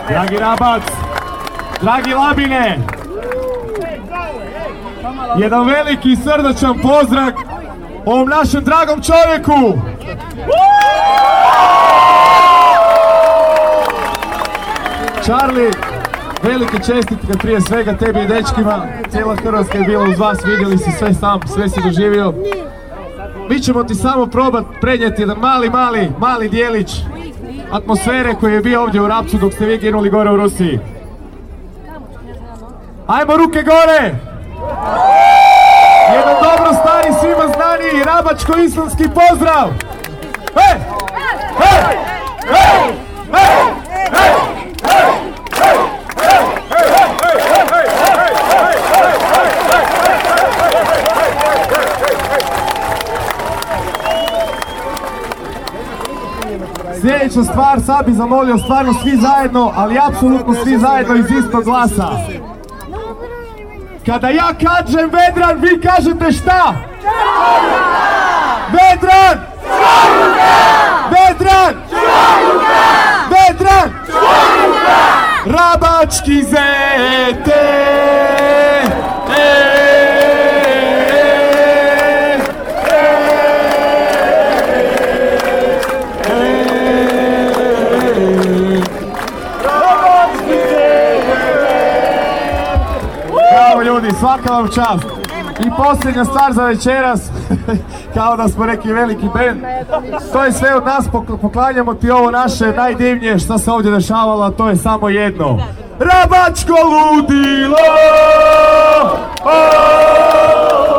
Dragi Rabac, dragi Labine, jedan veliki srdačan pozdrav ovom našem dragom čovjeku. Charlie, velike čestitke prije svega tebi i dečkima, cijela Hrvatska je bila uz vas, vidjeli si sve sam, sve si doživio. Mi ćemo ti samo probati prenijeti jedan mali dijelić atmosfere koji je bio ovdje u Rapcu dok ste vi ginuli gore u Rusiji. Ajmo ruke gore! Jedan dobro stari, svima znani rabačko-islamski pozdrav! Hej! Hej! Hej! Hej! Sljedeća stvar, sad bi zamolio stvarno svi zajedno, ali apsolutno svi zajedno iz istog glasa. Kada ja kažem Vedran, vi kažete šta? Vedran! Vedran! Vedran! Rabački zete! Bravo ljudi, svaka vam čast. I posljednja stvar za večeras, kao da smo neki veliki bend, to je sve od nas, poklanjamo ti ovo naše najdivnije što se ovdje dešavalo, a to je samo jedno. Rabačko ludilo!